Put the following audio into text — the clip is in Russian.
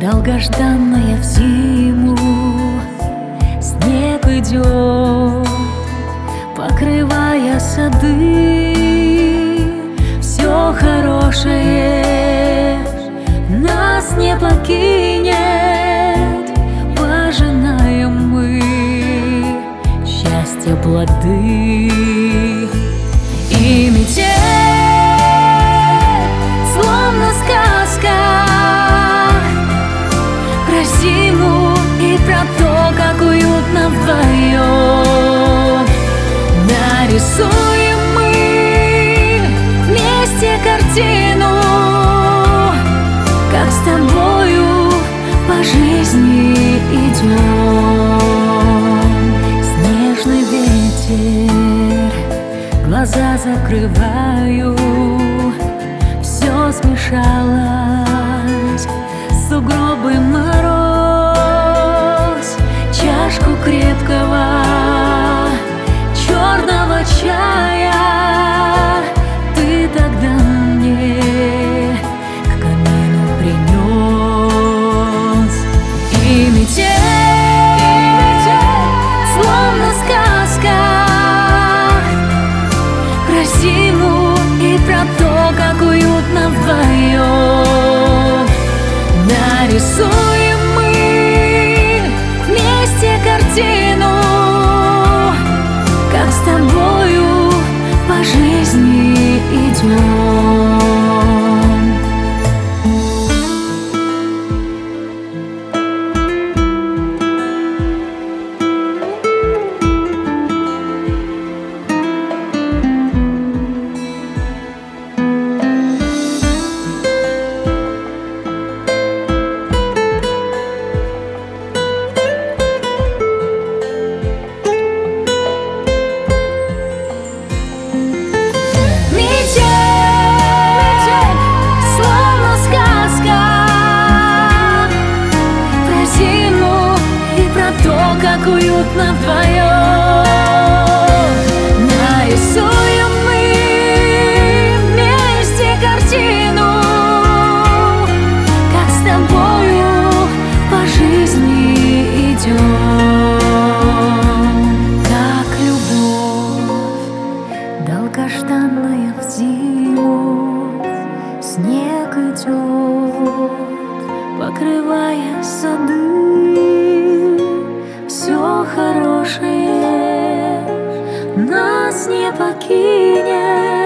Долгожданная в зиму снег идет, покрывая сады. Все хорошее нас не покинет, пожинаем мы счастья плоды. И метель, словно сказка, про зиму и про то, как уютно вдвоем. Нарисуем мы вместе картину, как с тобою по жизни идем. Снежный ветер, глаза закрываю, все смешалось, сугробы, мороз, чашку крепкого черного чая ты тогда мне к камину принес. И метель, словно сказка, про зиму и про то, как уютно вдвоем. Нарисуем мы вместе картину, как с тобою по жизни идем. Как уютно вдвоем. Нарисуем мы вместе картину, как с тобою по жизни идем. Как любовь, долгожданная в зиму, снег идет, покрывая сады. Все хорошее нас не покинет,